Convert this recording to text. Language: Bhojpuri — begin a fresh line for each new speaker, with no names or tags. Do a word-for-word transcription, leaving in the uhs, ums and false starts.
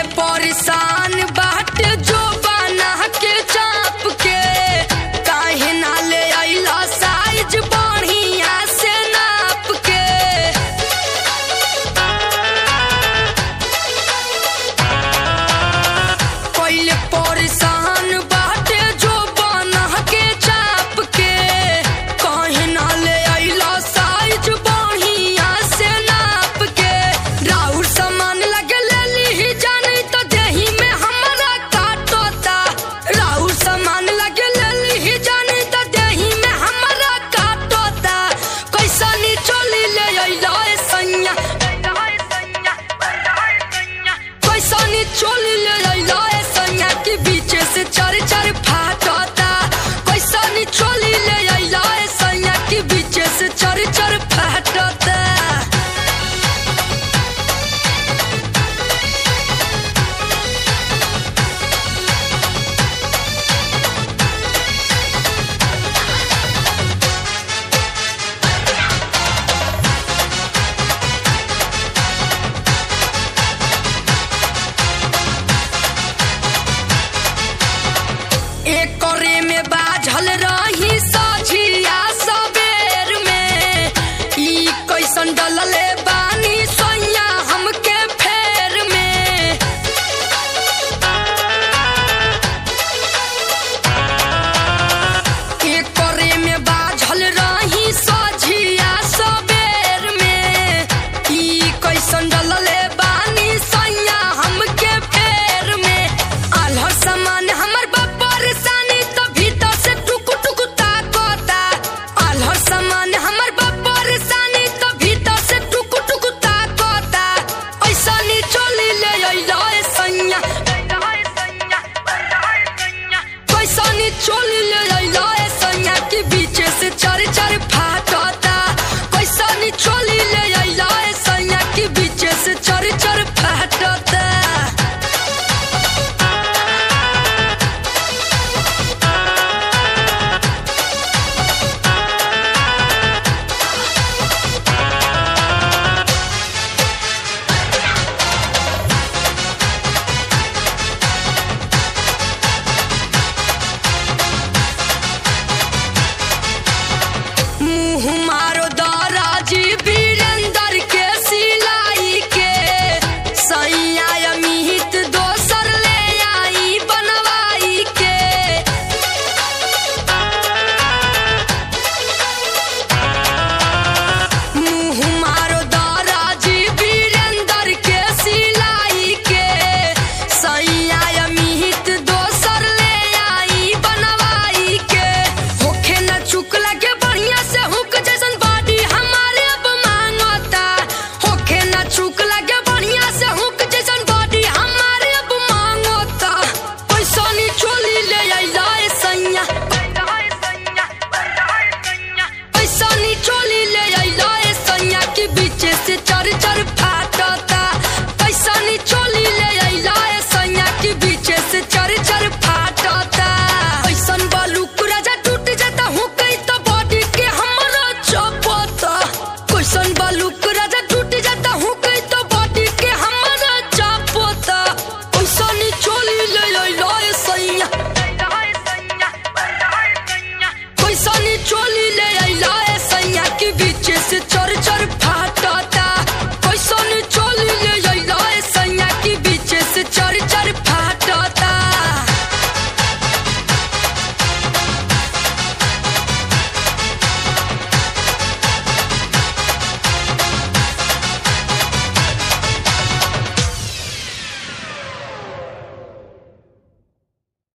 परेशान बाट जो बना के चाप के काहे ना ले आइला साइज बढ़िया से नाप के पहले परेशान बाट जो बना के चाप के काहे ना ले आइला साइज बढ़िया से नाप के राउर सामान लगे लेली जानी तो देही में हमारा काटोता राउर सामान लगे लेली जानी तो देही में हमारा काटोता कैसा नी चोली ले आइला ए सैया कैसा नी चोली ले आइला ए सैया के बीचे से चार चार फाटोता कैसा नी चोली ले आइला ए सैया के बीचे से चार चार फाटोता एक करे में बाझल रही साझिया सबेर में ई कैसन डलले बा